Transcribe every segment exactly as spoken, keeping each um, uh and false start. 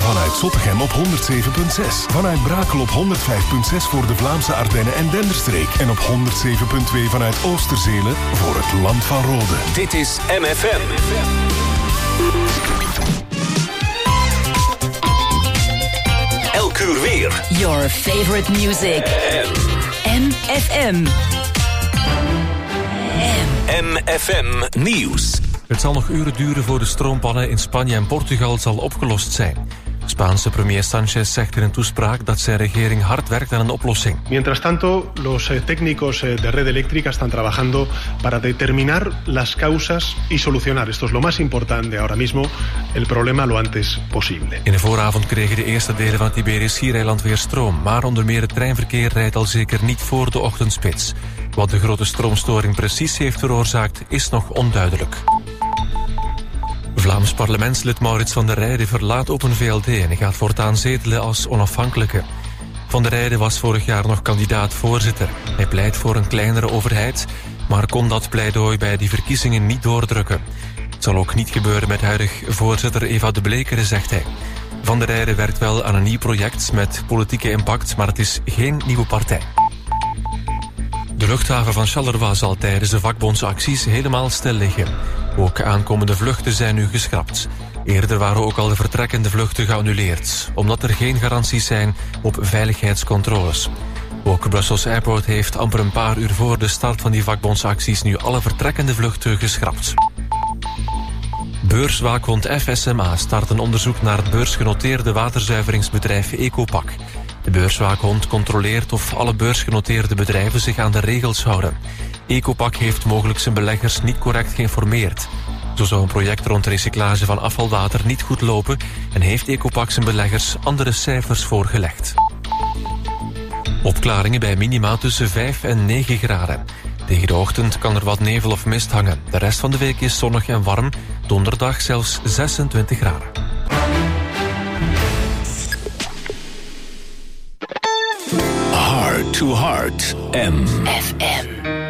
Vanuit Zottegem op honderd zeven komma zes. Vanuit Brakel op honderd vijf komma zes voor de Vlaamse Ardennen en Denderstreek. En op honderd zeven komma twee vanuit Oosterzele voor het Land van Rode. Dit is M F M. Elk uur weer. Your favorite music. M F M. M F M Nieuws. Het zal nog uren duren voor de stroompannen in Spanje en Portugal zal opgelost zijn. Spaanse premier Sánchez zegt in een toespraak dat zijn regering hard werkt aan een oplossing. Mientras tanto, los técnicos de Red Eléctrica están trabajando para determinar las causas y solucionar. Esto es lo más importante ahora mismo, el problema lo antes posible. In de vooravond kregen de eerste delen van het Iberisch Schiereiland weer stroom, maar onder meer het treinverkeer rijdt al zeker niet voor de ochtendspits. Wat de grote stroomstoring precies heeft veroorzaakt, is nog onduidelijk. Vlaams parlementslid Maurits van der Rijden verlaat Open V L D en gaat voortaan zetelen als onafhankelijke. Van der Rijden was vorig jaar nog kandidaat-voorzitter. Hij pleit voor een kleinere overheid, maar kon dat pleidooi bij die verkiezingen niet doordrukken. Het zal ook niet gebeuren met huidig voorzitter Eva de Blekere, zegt hij. Van der Rijden werkt wel aan een nieuw project met politieke impact, maar het is geen nieuwe partij. De luchthaven van Charleroi zal tijdens de vakbondsacties helemaal stil liggen. Ook aankomende vluchten zijn nu geschrapt. Eerder waren ook al de vertrekkende vluchten geannuleerd, omdat er geen garanties zijn op veiligheidscontroles. Ook Brussels Airport heeft amper een paar uur voor de start van die vakbondsacties nu alle vertrekkende vluchten geschrapt. Beurswaakhond F S M A start een onderzoek naar het beursgenoteerde waterzuiveringsbedrijf Ecopak. De beurswaakhond controleert of alle beursgenoteerde bedrijven zich aan de regels houden. Ecopak heeft mogelijk zijn beleggers niet correct geïnformeerd. Zo zou een project rond recyclage van afvalwater niet goed lopen en heeft Ecopak zijn beleggers andere cijfers voorgelegd. Opklaringen bij minima tussen vijf en negen graden. Tegen de ochtend kan er wat nevel of mist hangen. De rest van de week is zonnig en warm. Donderdag zelfs zesentwintig graden. Heart to Heart. M F M.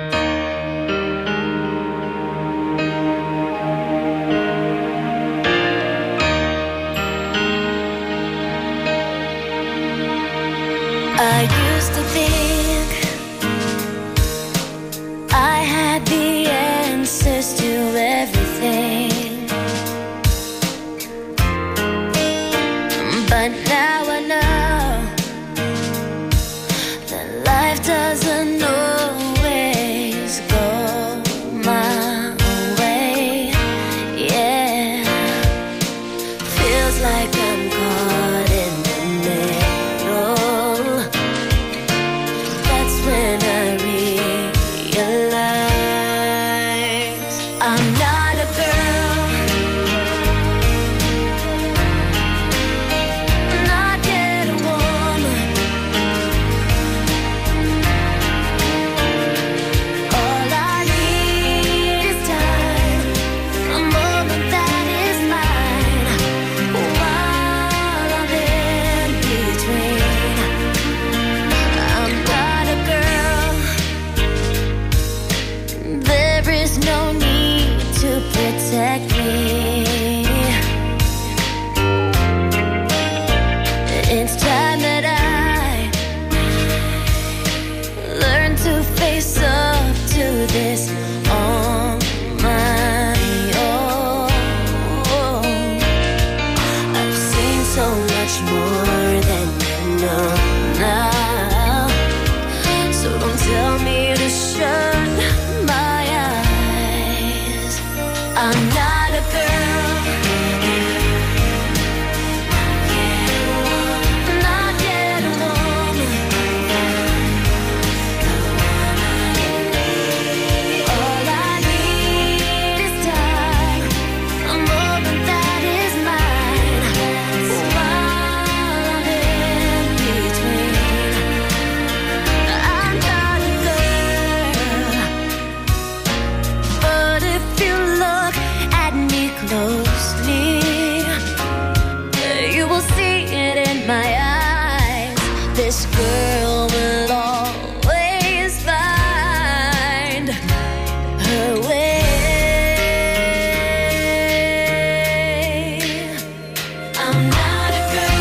I used to think I had the answers to everything, but now I know that life doesn't always go my way. Yeah, feels like I'm caught in the middle. That's when I realize I'm not a girl, not yet a woman. All I need is time, a moment that is mine, while I'm in between. I'm not a girl, there is no need to protect me. It's time that I learn to face up to this on my own. I've seen so much more than you know now, so don't tell me to shut my eyes. I'm not a girl, not yet a woman. All I need is time, a moment that is mine, while I'm in between. I'm not a girl, but if you look at me closely, you will see it in my eyes. This girl will always find her way. I'm not a girl,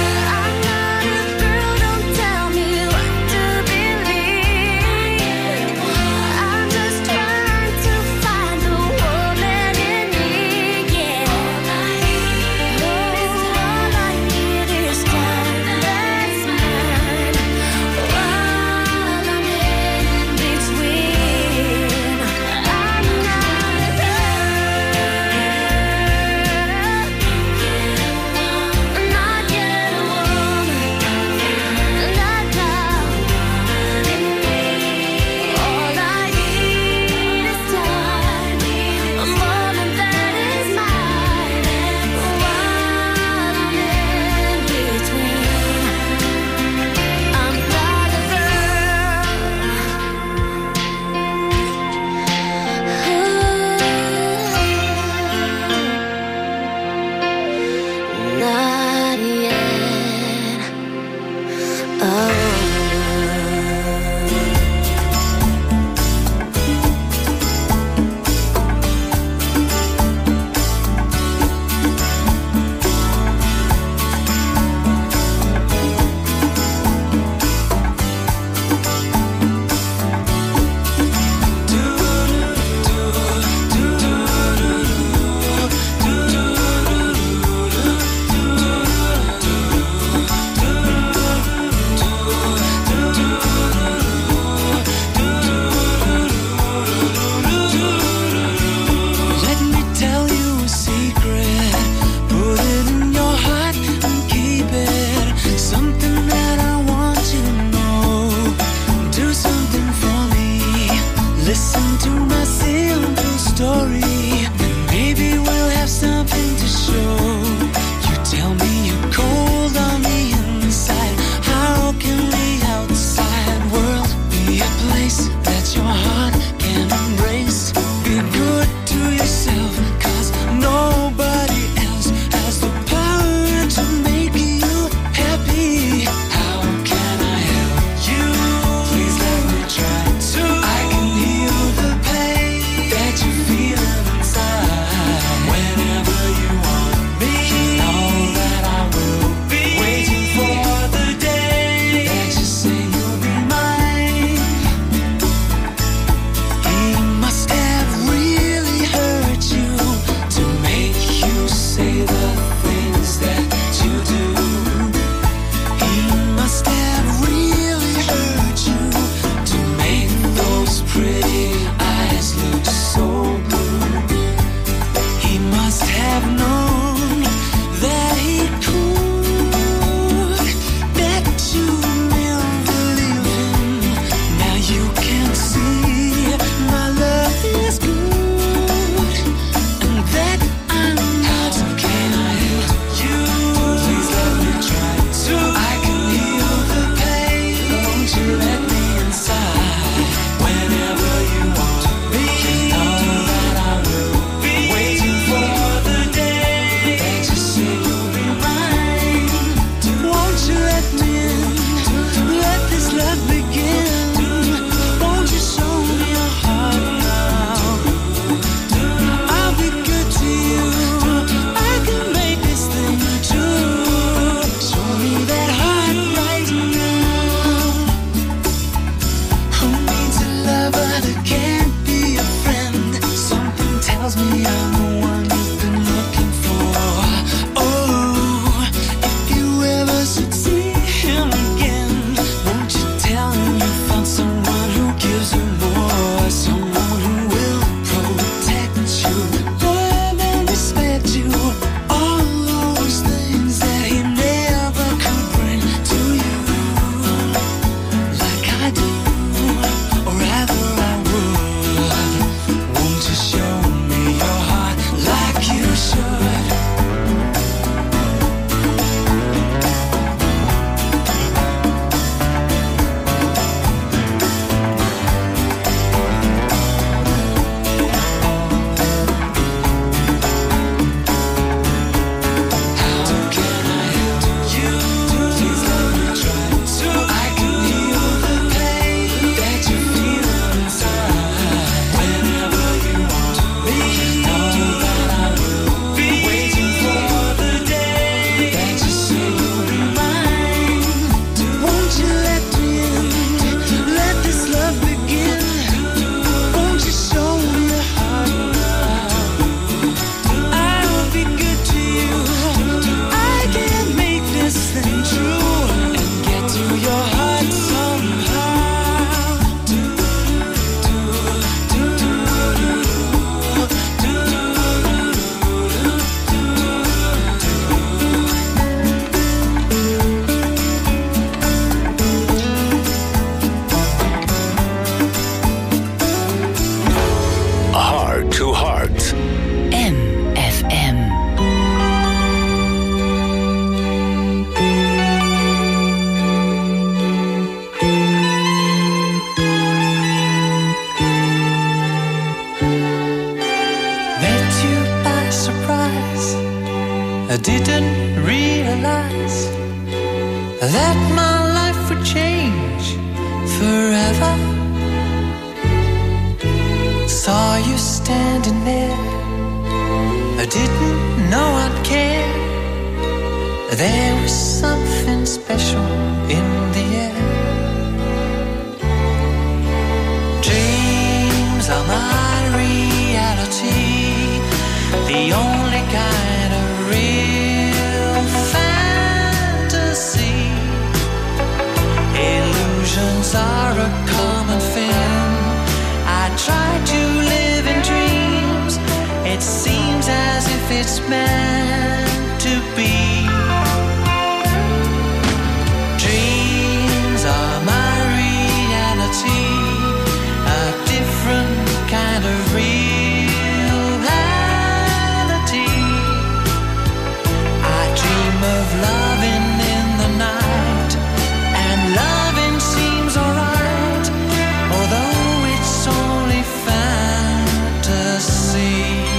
that my life would change forever. Saw you standing there, I didn't know I'd care. There was something special in the air. Dreams are my reality, the only kind of real fantasy. Illusions are a common thing. I try to live in dreams. It seems as if it's meant to be. Dreams are my reality, a different kind of reality. I dream of loving in the night, and loving seems alright, although it's only fantasy.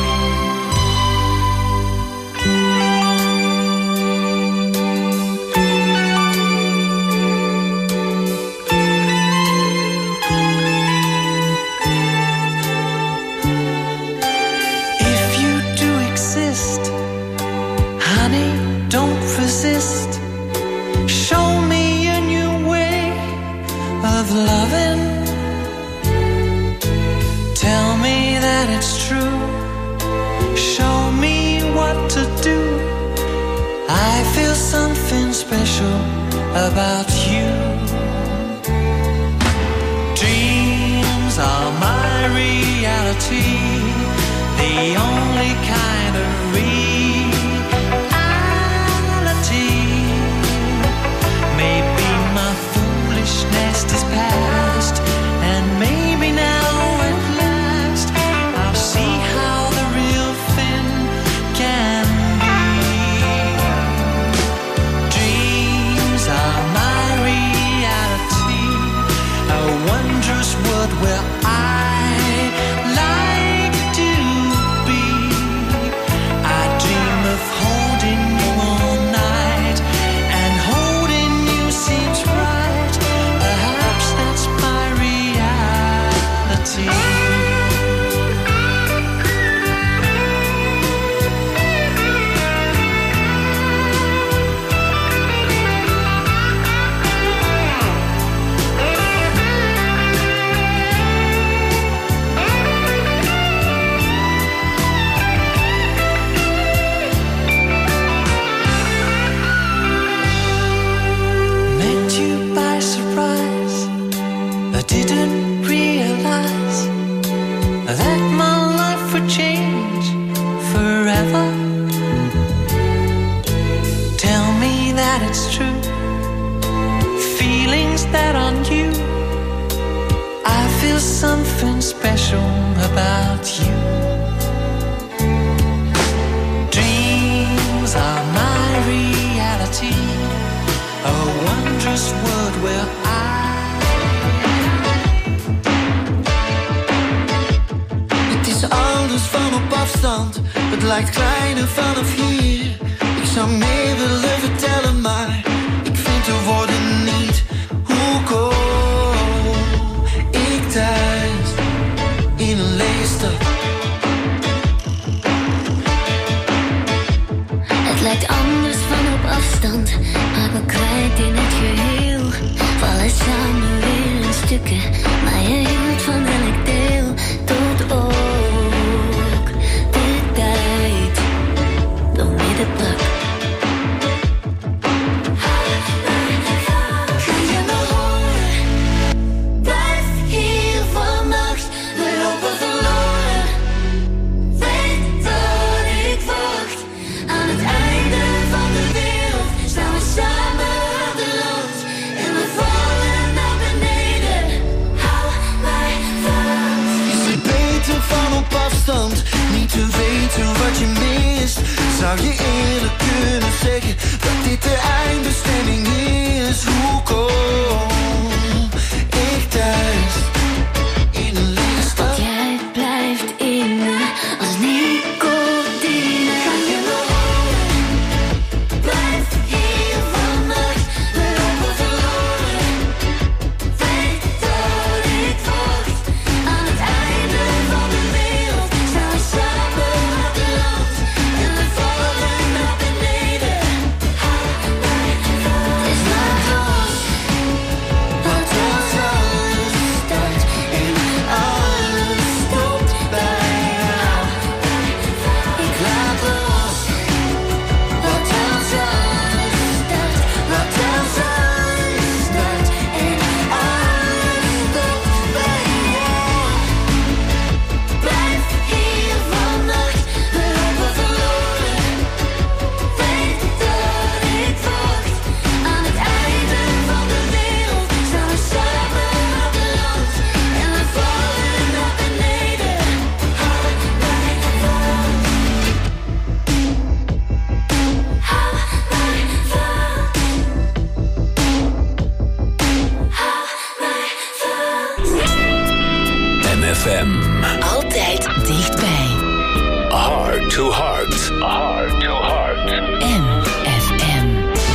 Show me a new way of loving. Tell me that it's true. Show me what to do. I feel something special about you. Dreams are my reality, the only kind of reality. Maybe my foolishness is past, and maybe now at last I'll see how the real thing can be. Dreams are my reality, a wondrous world where I like to be. I dream of holding you all night, and holding you seems right. Perhaps that's my reality. Met you by surprise, I didn't realize that my life would change forever. Tell me that it's true, feelings that aren't you. I feel something special about you. Dreams are my reality, a wondrous world where I. Het is alles van op afstand, het lijkt kleiner vanaf hier. Ik zou meer willen vertellen, maar ik vind de woorden niet. Hoe kom ik thuis in een lege stad? Het lijkt anders van op afstand, maak me kwijt in het geheel. Vallen samen weer in stukken, maar je hield van elk deel. Tot ook de tijd door midden brak. Kun je me horen? Blijf hier vannacht, we lopen verloren. Weet dat ik wacht aan het einde van de wereld. Staan we samen aan de rand en we vallen naar beneden. Hou mij vast. Is het beter van op afstand, niet te weten wat je mist? Zou je eerlijk kunnen zeggen dat dit de eindbestemming is? Hoe kom ik thuis in een lege stad? Jij blijft in me als nicotine. Kan je me horen? Blijf hier vannacht, we to Heart. Heart to Heart. M F M.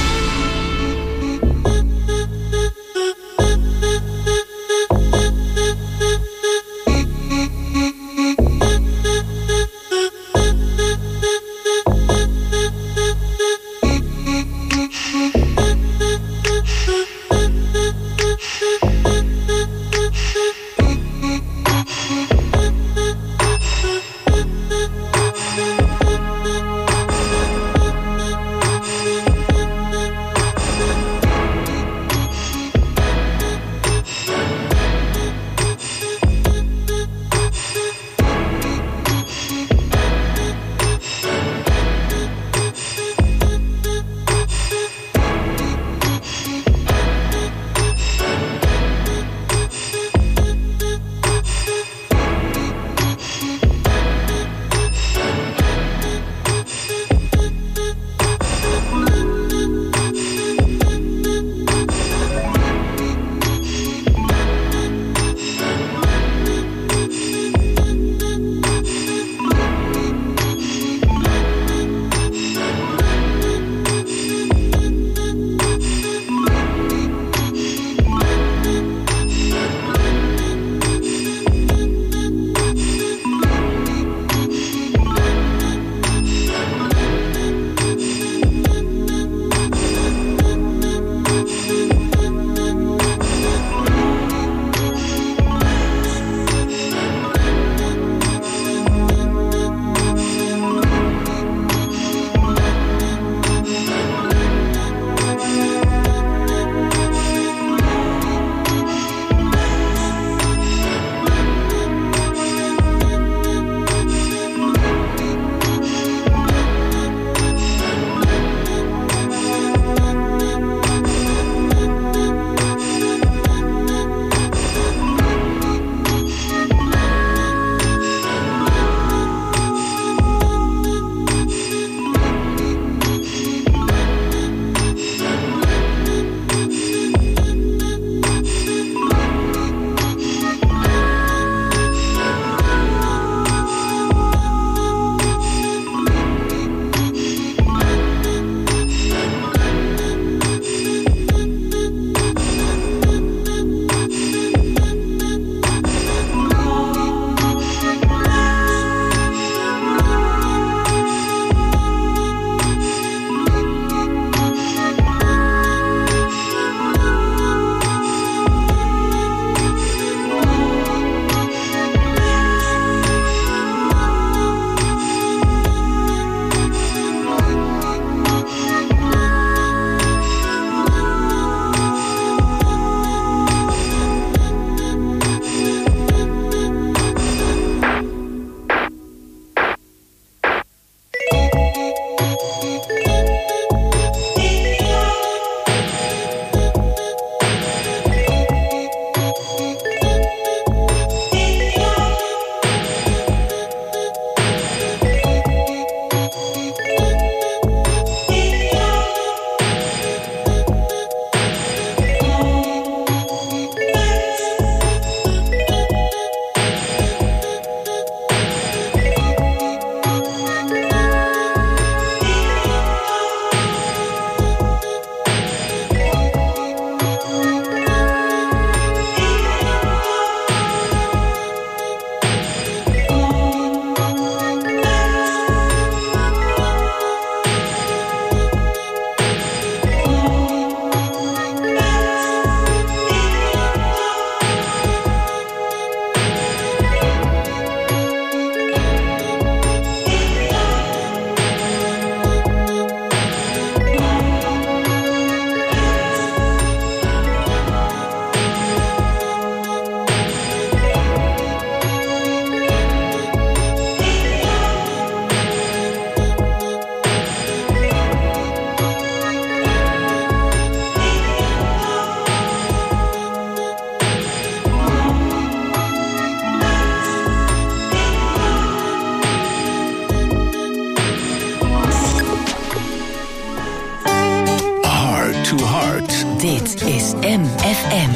Dit is M F M.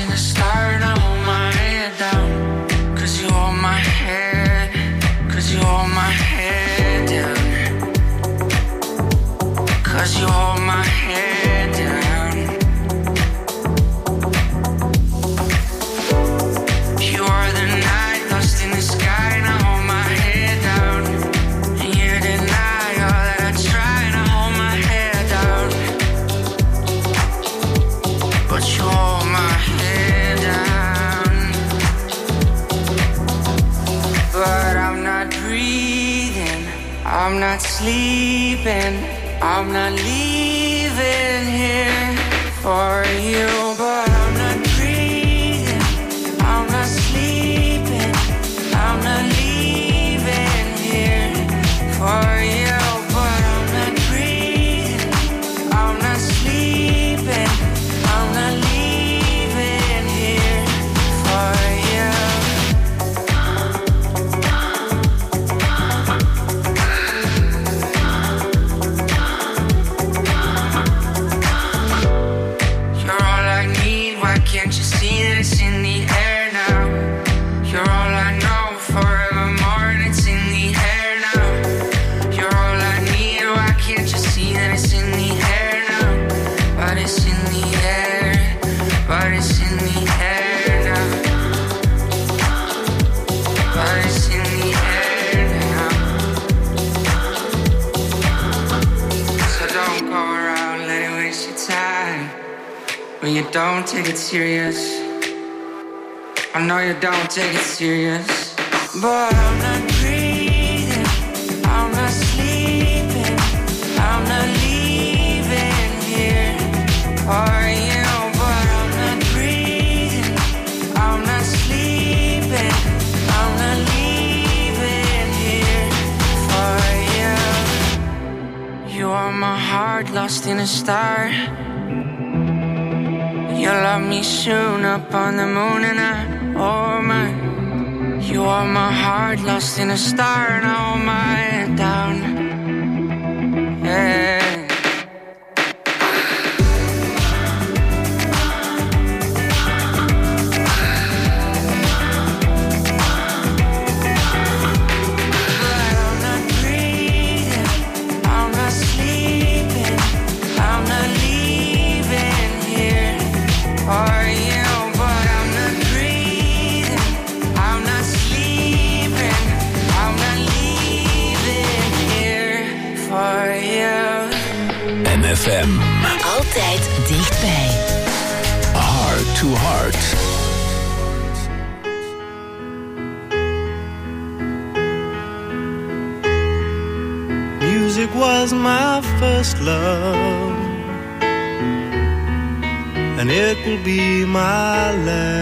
in the star and I hold my head down. Cause you hold my head, cause you hold my head down. Cause you hold my head down. You are the night lost in the sky and I hold my head down. And you deny all that I try and I hold my head down. But you hold my head down. But I'm not breathing, I'm not sleeping, I'm not leaving here for you. But I'm not breathing, I'm not sleeping, I'm not leaving here for you. But I'm not breathing, I'm not sleeping, I'm not leaving here for you. You're all I need, why can't you see that it's in the air now? You're all I know, forevermore, and it's in the air now. You're all I need, why can't you see that it's in the air now? But it's in the air, but it's in the air now. But it's in the air now. So don't go around letting waste your time when you don't take it serious. I know you don't take it serious. But I'm not breathing, I'm not sleeping, I'm not leaving here for you. But I'm not breathing, I'm not sleeping, I'm not leaving here for you. You are my heart lost in a star. You'll love me soon up on the moon and I, oh my. You are my heart lost in a star and I hold my head down. Yeah. But I'm not breathing, I'm not sleeping, I'm not leaving here for you. But I'm not breathing, I'm not sleeping, I'm not leaving here for you. M F M. Altijd dichtbij. Heart to Heart. Music was my first love, and it will be my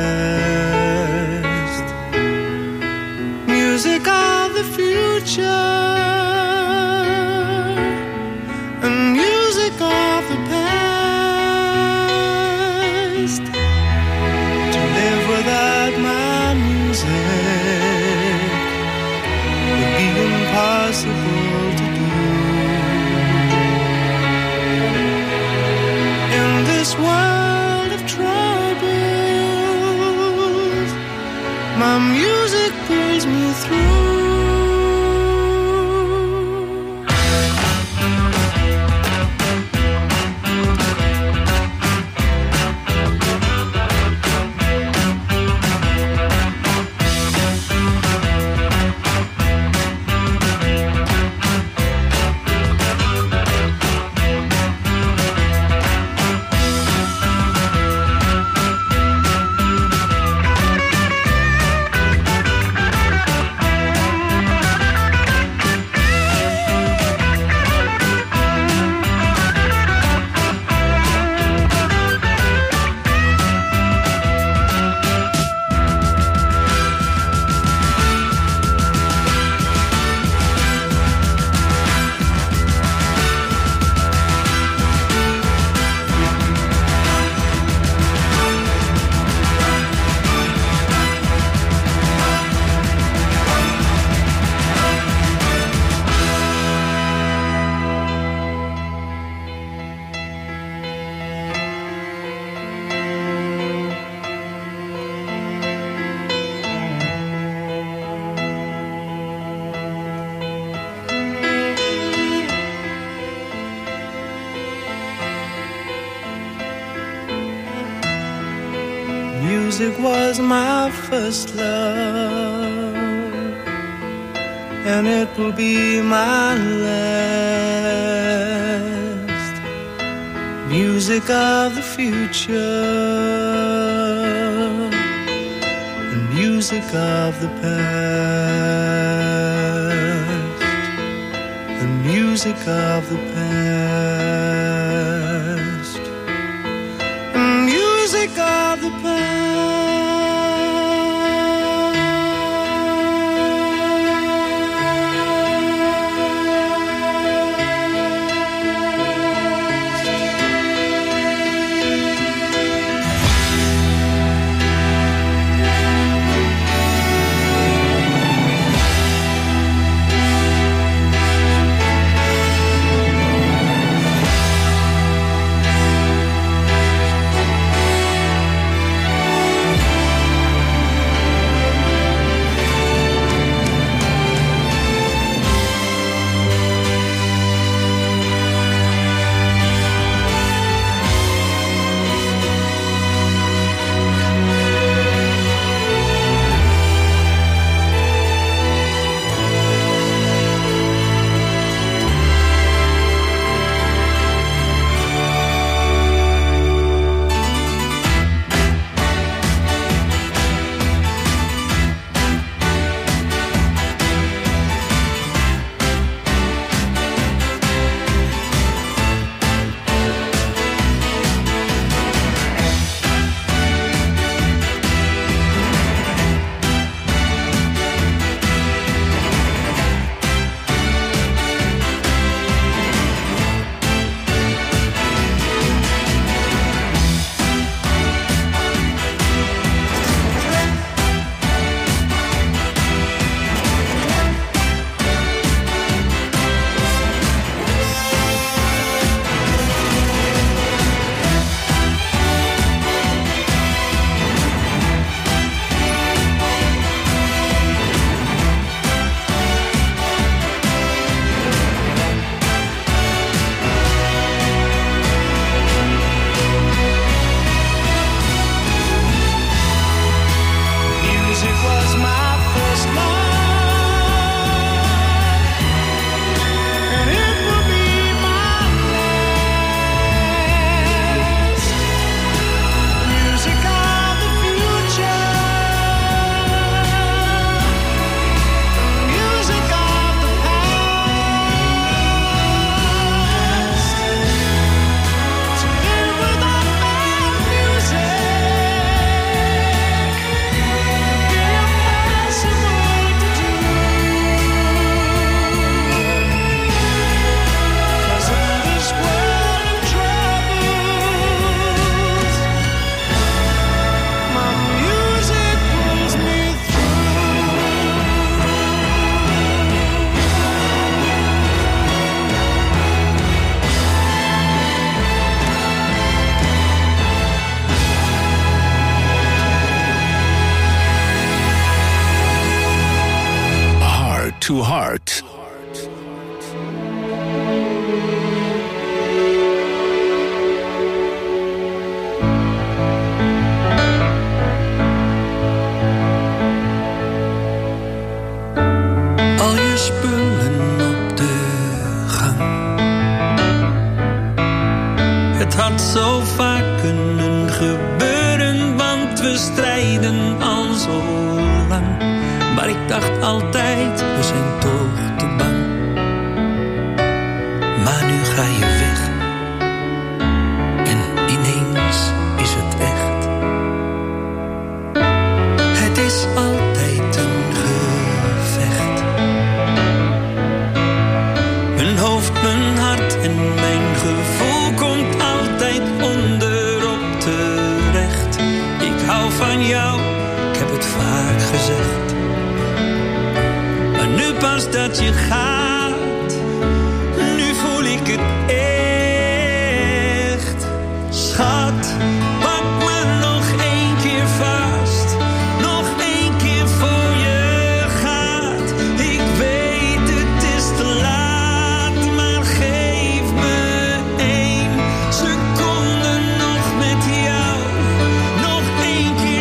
last. Music of the future, and music of the past. To live without my music would be impossible to do. In this world of troubles, my music pulls me through. Music was my first love, and it will be my last. Music of the future, and music of the past, and music of the past, and music of the past. to Heart. Al je spullen op de gang. Het had zo vaak kunnen gebeuren, want we strijden al zo lang. Maar ik dacht altijd, we zijn toch te bang. Maar nu ga je weg. En ineens is het echt. Het is altijd een gevecht. Mijn hoofd, mijn hart en mijn gevoel komt altijd onderop terecht. Ik hou van jou, ik heb het vaak gezegd. Maar nu pas dat je gaat, nu voel ik het echt. Schat, pak me nog één keer vast, nog één keer voor je gaat. Ik weet het is te laat, maar geef me één seconde nog met jou. Nog één keer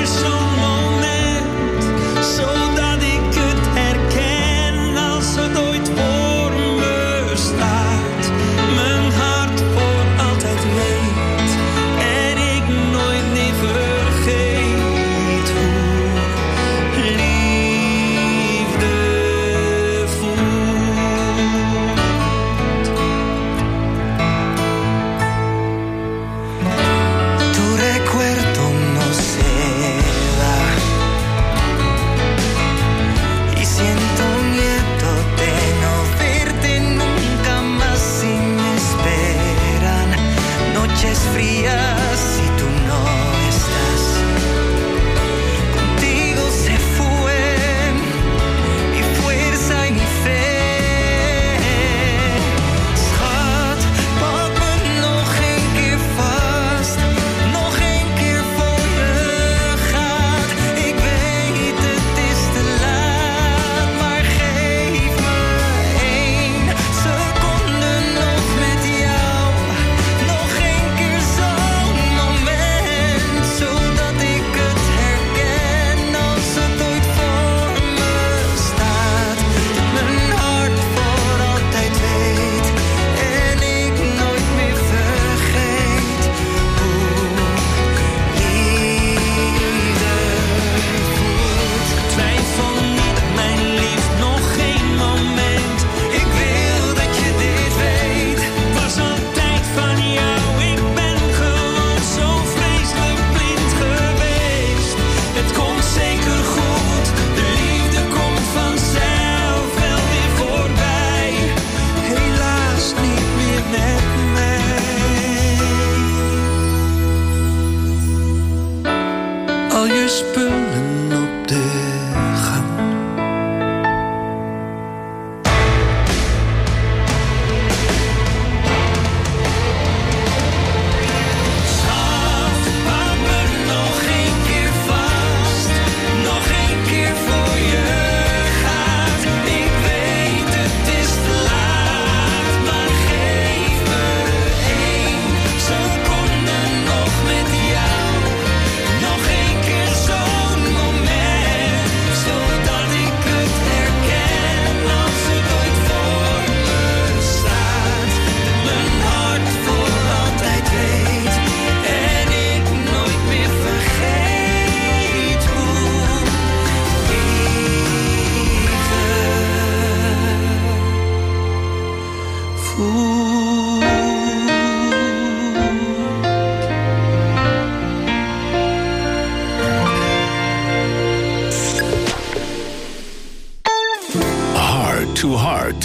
spullen op de gang. To Heart.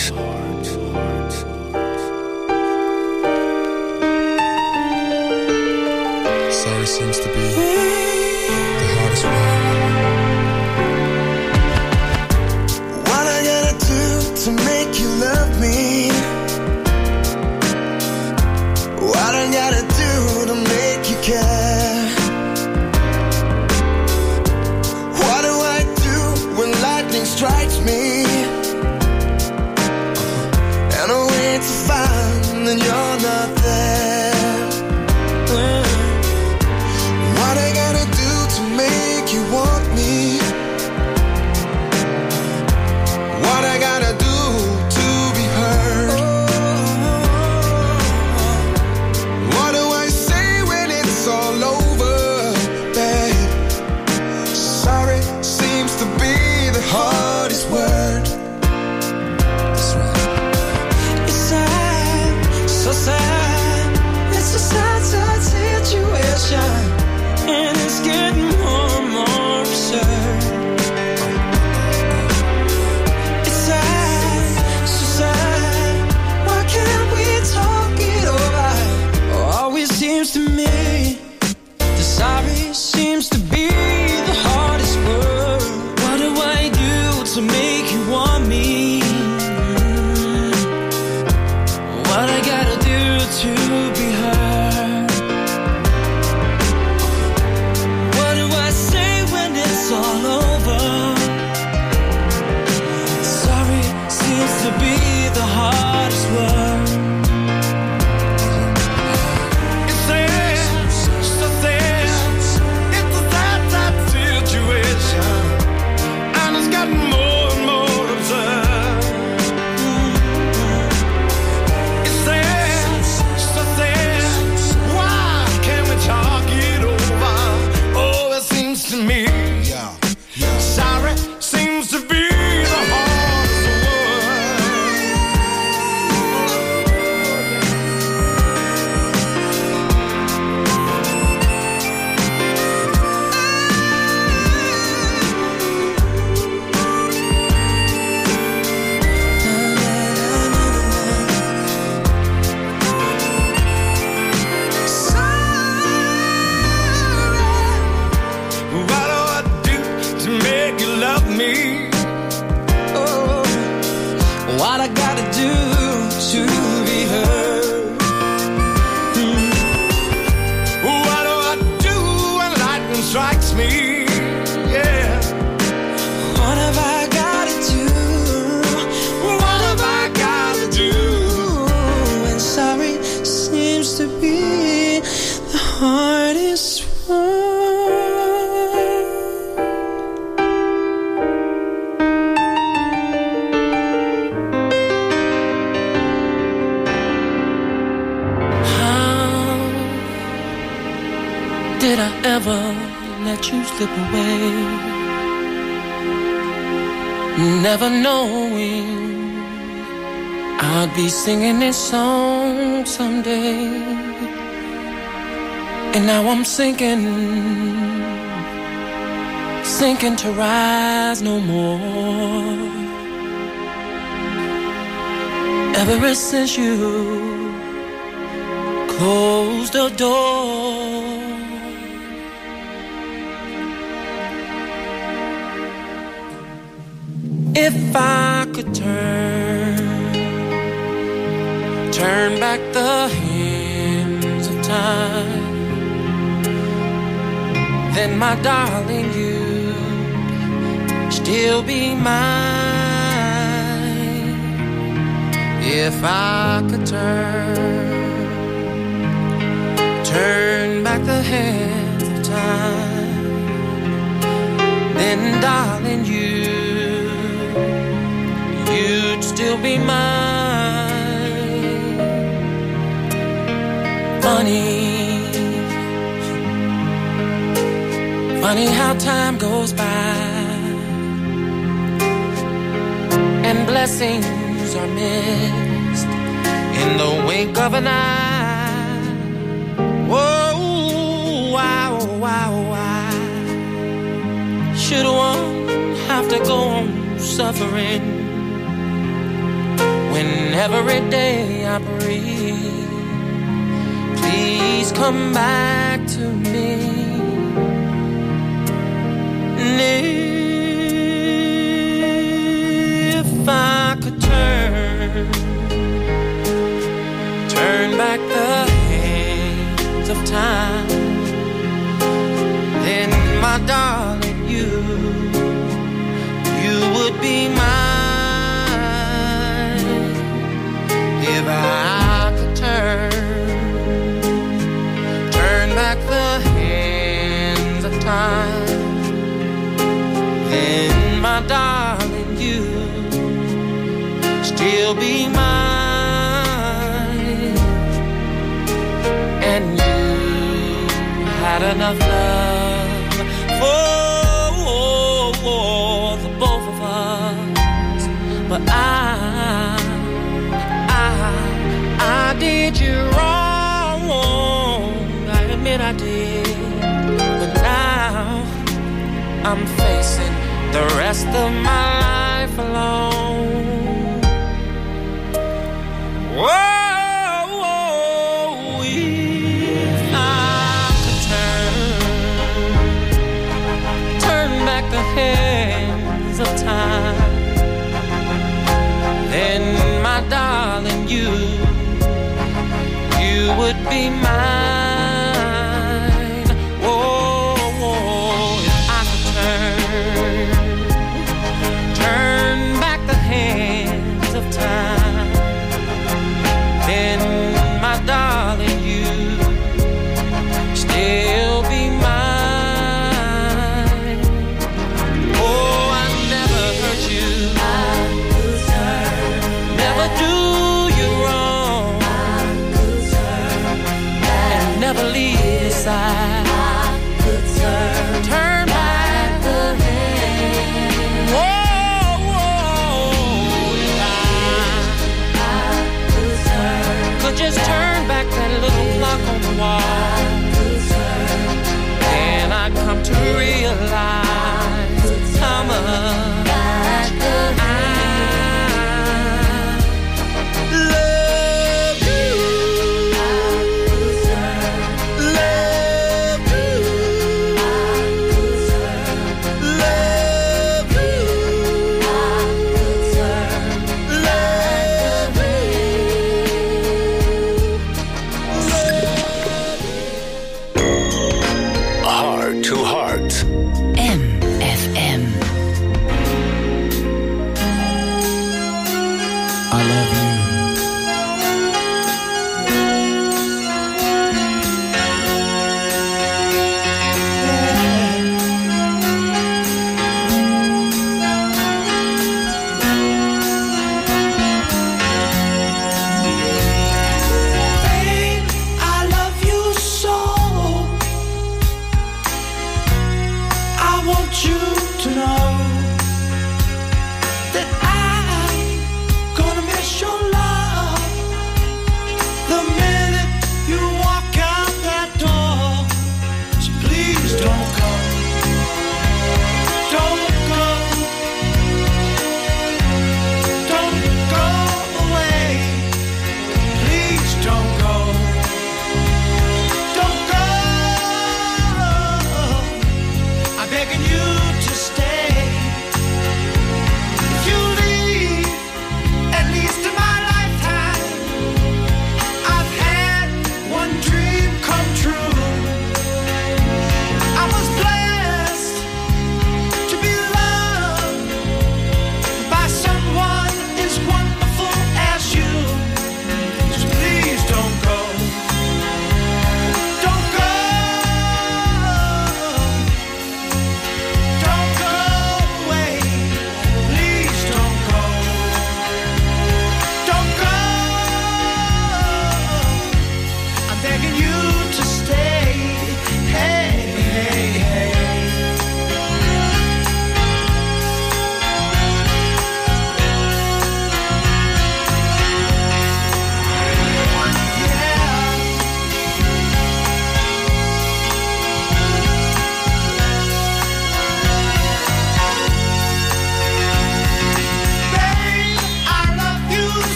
Sorry seems to be the hardest word. What I gotta do to make you love me? What I gotta do to make you care? What do I do when lightning strikes me? And I wait to find that you're not there. What I gotta do to make you want me? What I gotta do to be heard? What do I say when it's all over, babe? Sorry seems to be the hardest word. So sad, it's a sad, sad situation, and it's getting more and more absurd. It's sad, so sad, why can't we talk it over? Always seems to me, the sorry seems to be the hardest word. What do I do to make you want me? What I gotta do to be heard? What do I say when it's all over? Sorry seems to be the hardest word. It's sad, so sad. It's a sad, sad situation, and it's gotten more and more absurd. Talk it over. Oh, it seems to me, yeah, yeah. Sorry seems to be the hardest me. Oh, what I gotta do to be heard? Hmm. What do I do when lightning strikes me? Yeah. What have I gotta do? What have I gotta do? And sorry seems to be the hardest one. Did I ever let you slip away? Never knowing I'd be singing this song someday. And now I'm sinking, sinking to rise no more. Ever since you closed the door, If I could turn, turn back the hands of time, then my darling, you'd still be mine. If I could turn, turn back the hands of time, then darling, you you'd still be mine. Funny, funny how time goes by and blessings are missed in the wink of an eye. Whoa, wow, wow, wow. Should one have to go on suffering when every day I breathe? Please come back to me. And if I could turn, turn back the hands of time, then my darling, you, you would be mine. If I could turn, turn back the hands of time, then my darling, you still be mine. And you had enough love for the both of us, but I I did you wrong, I admit I did. But now I'm facing the rest of my life alone. Whoa, whoa, if I could turn, turn back the hands of time, then my darling, you you would be mine. Oh, oh, if I could turn, turn back the hands of time, then my darling, you still be mine. Oh, I never hurt you, never do you wrong, never leave your side. I could turn, turn back the hand. Whoa, whoa, if I, I could turn, could just turn back that little clock on the wall, I could turn, then I come to realize how much I love you.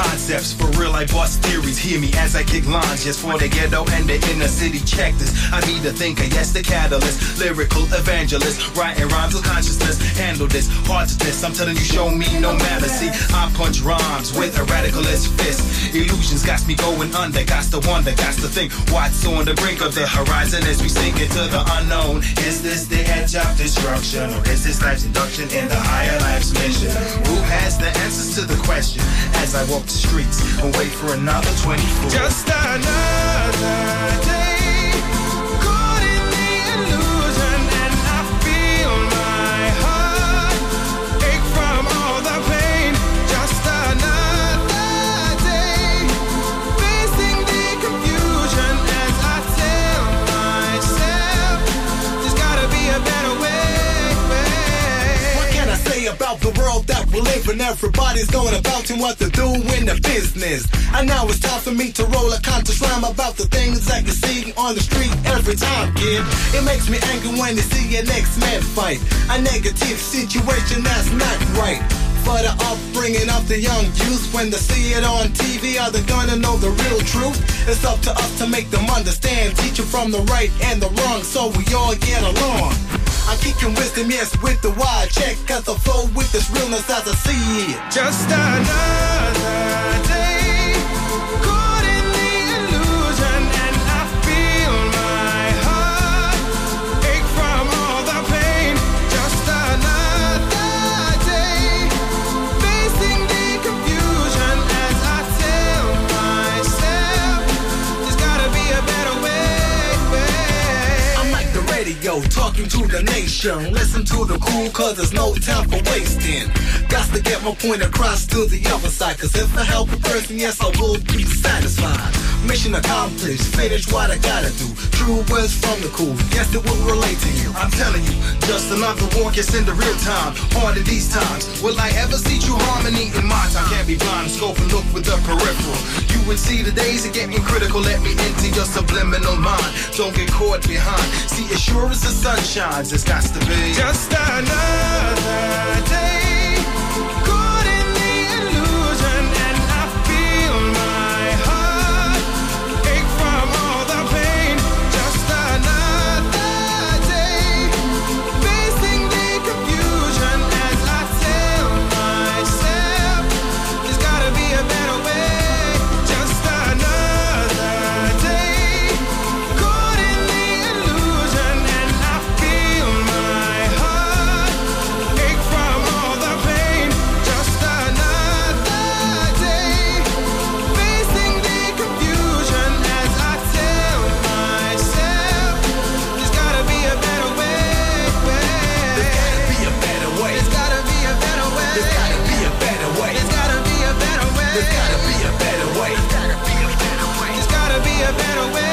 concepts. For real, I bust theories. Hear me as I kick lines just for the ghetto and the inner city. Check this. I be the thinker, yes, the catalyst. Lyrical evangelist. Writing rhymes of consciousness. Handle this. Hard to test. I'm telling you, show me no matter. See, I punch rhymes with a radicalist fist. Illusions got me going under. Got to wonder, got to think what's on the brink of the horizon as we sink into the unknown. Is this the edge of destruction, or is this life's induction in the higher life's mission? Who has the answers to the question as I walk the streets and wait for another twenty-four? Just another day, caught in the illusion, and I feel my heart ache from all the pain. Just another day, facing the confusion as I tell myself there's gotta be a better way. What can I say about the world that we live in? Everybody's going about and what to do in the business. And now it's time for me to roll a conscious rhyme about the things that you see on the street every time, kid. It makes me angry when you see an ex-man fight. A negative situation that's not right. For the upbringing of the young youth, when they see it on T V, are they gonna know the real truth? It's up to us to make them understand, teach them from the right and the wrong so we all get along. I'm kicking wisdom, yes, with the wide check, cause I flow with this realness as I see it. Just another day, caught in the illusion, and I feel my heart ache from all the pain. Just another day, facing the confusion as I tell myself there's gotta be a better way. I'm like the radio, talking to the nation. Listen to the cool, cause there's no time for wasting. Got to get my point across to the other side, cause if I help a person, yes, I will be satisfied. Mission accomplished, finish what I gotta do. True words from the cool, yes, it will relate to you. I'm telling you, just another walk, it's in the real time. Hard in these times, will I ever see true harmony in my time? Can't be blind, scope and look with the peripheral. You would see the days are getting critical, let me into your subliminal mind. Don't get caught behind, see as sure as the sun shines, it's got to be just another day, caught in the illusion, and I feel my heart ache from all the pain. Just another day, facing the confusion as I tell myself there's gotta be a better way. Just another day, caught in the illusion, and I feel my heart ache from all the pain. Just another day, facing the confusion as I tell myself there's gotta be a better way. There's gotta be a better way. There's gotta be a better way. There's gotta be a better way. There's gotta be a better way. There's gotta be a better way. There's gotta be a better way.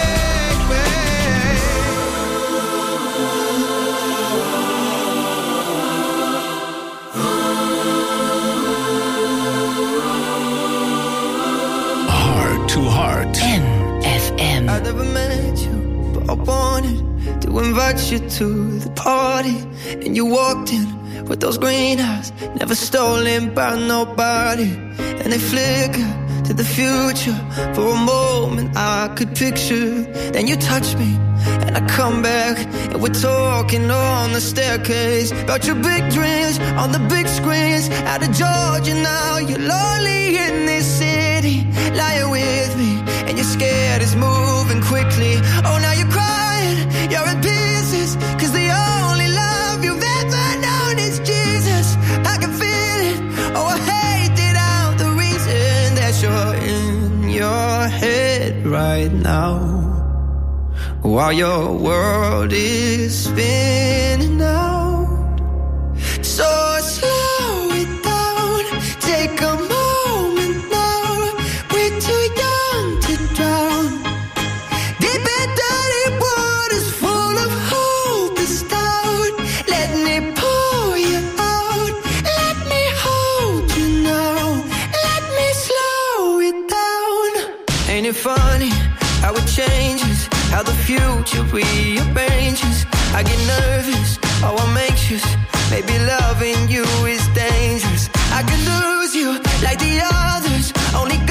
Heart to Heart. M F M. I never met you, but I wanted to invite you to the party. And you walked in with those green eyes, never stolen by nobody. And they flicker to the future. For a moment I could picture. Then you touch me, and I come back, and we're talking on the staircase about your big dreams on the big screens. Out of Georgia now, you're lonely in this city, lying with me, and you're scared it's moving quickly. Oh, now you're crying, you're in pieces, cause the only love you've ever known is Jesus. I can feel it, oh, I hate it out, the reason that you're in your head right now, while your world is spinning out. So slow it down, take a moment now. We're too young to drown. Deep and dirty waters full of hope is down. Let me pull you out, let me hold you now, let me slow it down. Ain't it funny how it changes, how the future rearranges? I get nervous, oh I'm anxious, maybe loving you is dangerous. I could lose you like the others, only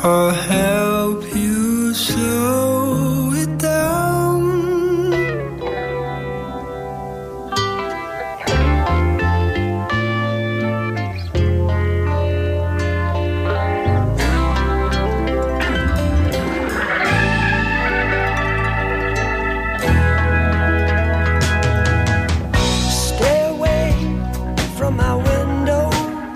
I'll help you slow it down. Stay away from my window.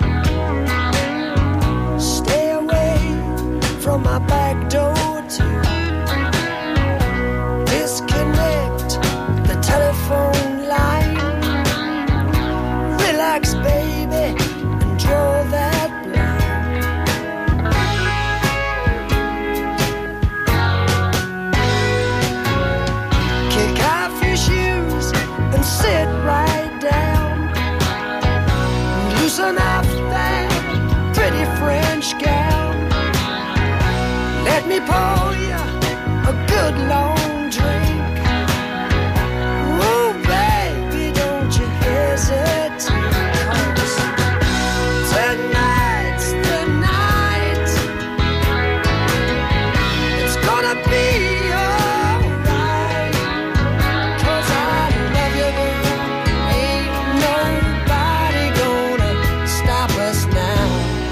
Stay away from my back door too. Disconnect the telephone line. Relax, baby, and draw that blind. Kick off your shoes and sit right down. Loosen up that pretty French gown. Let me pour you a good long drink. Oh, baby, don't you hesitate. 'Cause tonight's the night. It's gonna be alright. 'Cause I love you, girl. Ain't nobody gonna stop us now.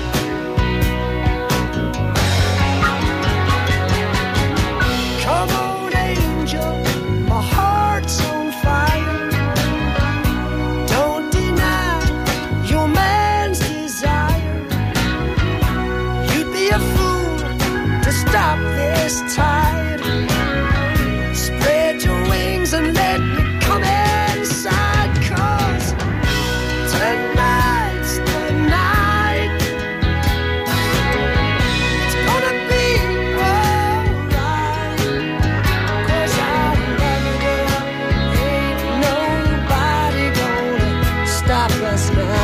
Come on, angel, my heart's on fire. Don't deny your man's desire. You'd be a fool to stop this tide. Spread your wings and let me come inside. 'Cause tonight's the night. It's gonna be alright. 'Cause I love you, girl. Ain't nobody gonna stop us now.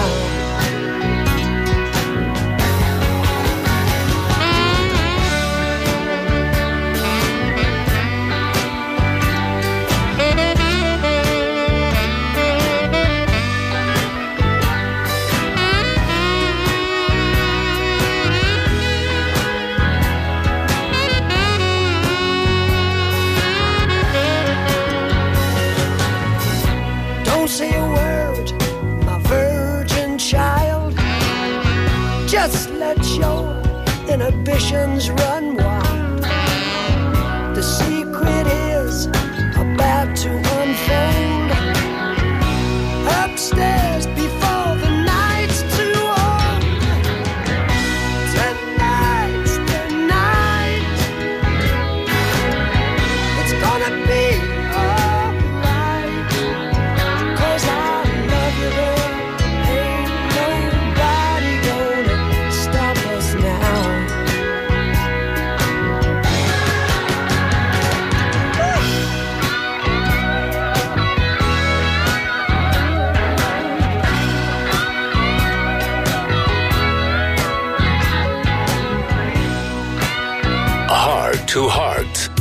Don't say a word, my virgin child. Just let your inhibitions run wild. The secret is about to unfold. Upstairs before the night's too old. Tonight's the night. It's gonna be alright. 'Cause I love you, girl. Ain't nobody gonna stop us now. Heart to Heart.